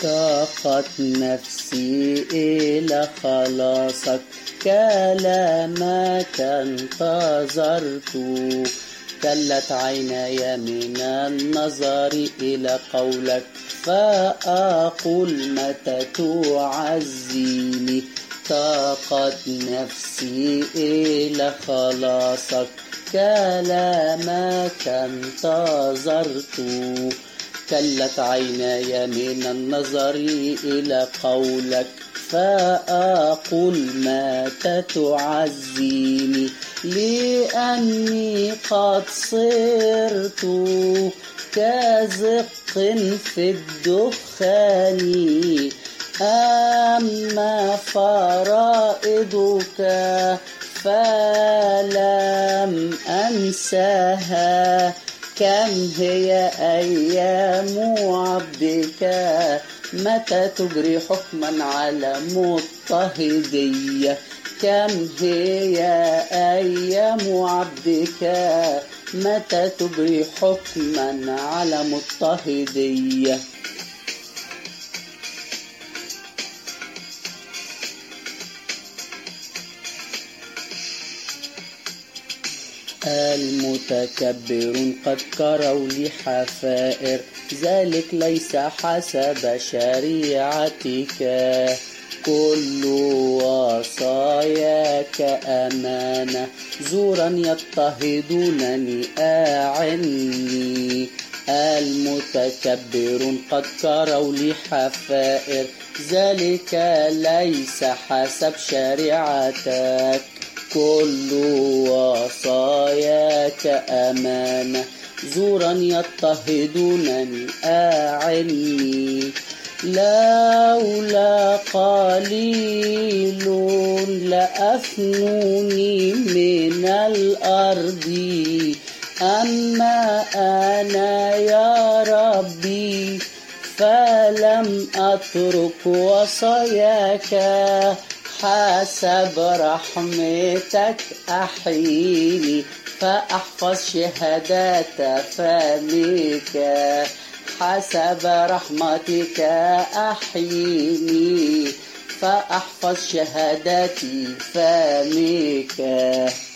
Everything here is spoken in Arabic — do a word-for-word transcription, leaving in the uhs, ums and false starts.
اشتاقت نفسي إلى خلاصك، كلامك انتظرت. كلت عيناي من النظر إلى قولك، فأقول متى تعزيني. اشتاقت نفسي إلى خلاصك، كلامك انتظرت. كلت عيناي من النظر إلى قولك، فأقول متى تعزيني. لأني قد صرت كزق في الدخان، أما فرائضك فلم أنساها. كم هي أيام عبدك، متى تجري حكما على مضطهدية. كم هي أيام عبدك، متى تجري حكما على مضطهدية. المتكبر قد كروا لي حفائر، ذلك ليس حسب شريعتك. كل وصاياك أمانة، زورا يضطهدونني أعني. المتكبر قد كروا لي حفائر، ذلك ليس حسب شريعتك. كل وصاياك أمانة، زورا يضطهدونني أعني. لولا قليل لأفنوني من الأرض، أما أنا يا ربي فلم أترك وصاياك. حسب رحمتك أحيني، فأحفظ شهادات فمك. حسب رحمتك أحيني، فأحفظ شهادات فمك.